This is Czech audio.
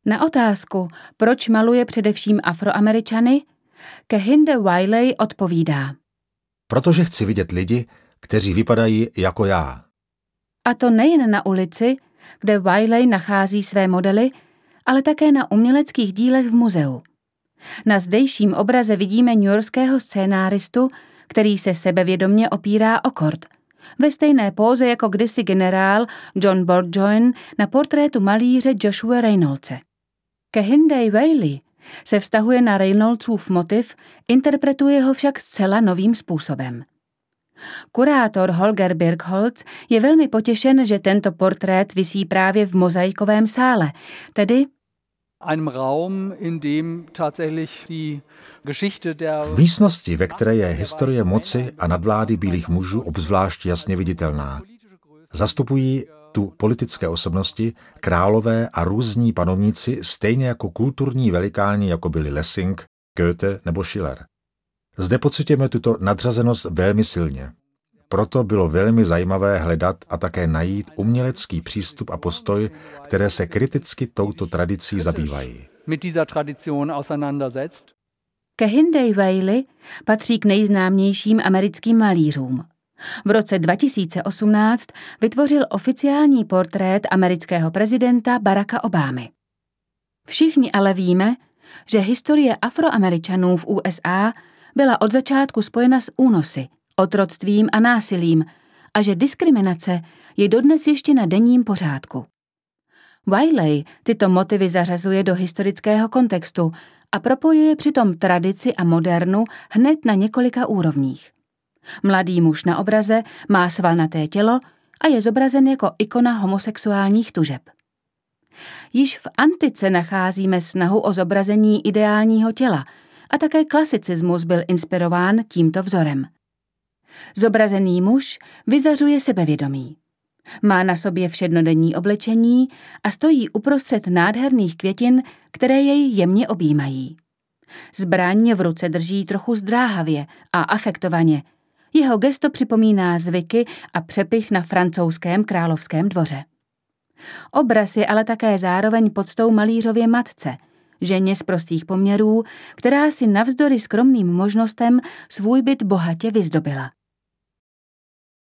Na otázku, proč maluje především Afroameričany, Kehinde Wiley odpovídá: Protože chci vidět lidi, kteří vypadají jako já. A to nejen na ulici, kde Wiley nachází své modely, ale také na uměleckých dílech v muzeu. Na zdejším obraze vidíme newyorského scénáristu, který se sebevědomně opírá o kort, ve stejné póze jako kdysi generál John Burgoyne na portrétu malíře Joshua Reynoldse. Kehinde Wiley se vztahuje na Reynoldsův motiv, interpretuje ho však zcela novým způsobem. Kurátor Holger Birkholz je velmi potěšen, že tento portrét visí právě v mozaikovém sále, tedy v místnosti, ve které je historie moci a nadvlády bílých mužů obzvlášť jasně viditelná. Zastupují tu politické osobnosti, králové a různí panovníci, stejně jako kulturní velikáni, jako byli Lessing, Goethe nebo Schiller. Zde pocitujeme tuto nadřazenost velmi silně. Proto bylo velmi zajímavé hledat a také najít umělecký přístup a postoj, které se kriticky touto tradicí zabývají. Kehinde Wiley patří k nejznámějším americkým malířům. V roce 2018 vytvořil oficiální portrét amerického prezidenta Baracka Obamy. Všichni ale víme, že historie Afroameričanů v USA byla od začátku spojena s únosy, otroctvím a násilím a že diskriminace je dodnes ještě na denním pořádku. Wiley tyto motivy zařazuje do historického kontextu a propojuje přitom tradici a modernu hned na několika úrovních. Mladý muž na obraze má svalnaté tělo a je zobrazen jako ikona homosexuálních tužeb. Již v antice nacházíme snahu o zobrazení ideálního těla a také klasicismus byl inspirován tímto vzorem. Zobrazený muž vyzařuje sebevědomí. Má na sobě všednodenní oblečení a stojí uprostřed nádherných květin, které jej jemně objímají. Zbraň v ruce drží trochu zdráhavě a afektovaně. Jeho gesto připomíná zvyky a přepych na francouzském královském dvoře. Obraz je ale také zároveň poctou malířově matce, ženě z prostých poměrů, která si navzdory skromným možnostem svůj byt bohatě vyzdobila.